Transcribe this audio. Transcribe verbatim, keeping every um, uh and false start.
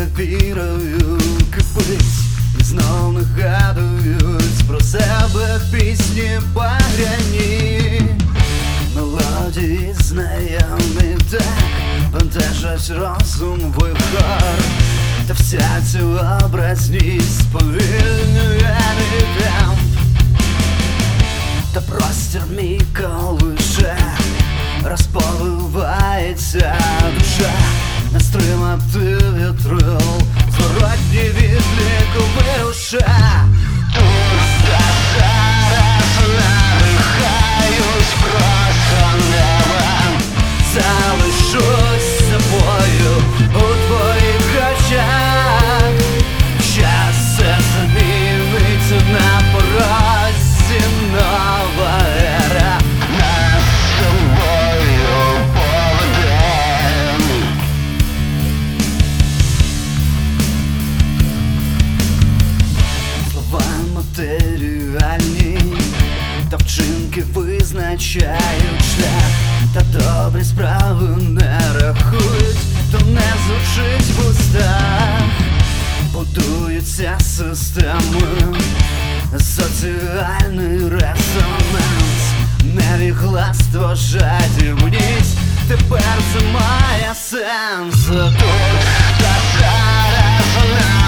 вірою кипить, і знов нагадують про себе пісні багряні. Мелодії знайомі так бентежать розум вихор, та вся ця образність сповільнює мій темп. Та простір мій колише, розповивається душа, не стримати вітрил, зворотній відлік вируша. Уста зараз надихають просто неба, залишусь собою у твоїх очах. Час все зміниться на порозі, нова ера нас з собою поведе. Слова матеріальні, та вчинки визначають шлях, та добрі справи не рахують, то не звучить в устах. Будуються системи, соціальний резонанс, невігластво, жадібність, тепер це має сенс. Тут та зараз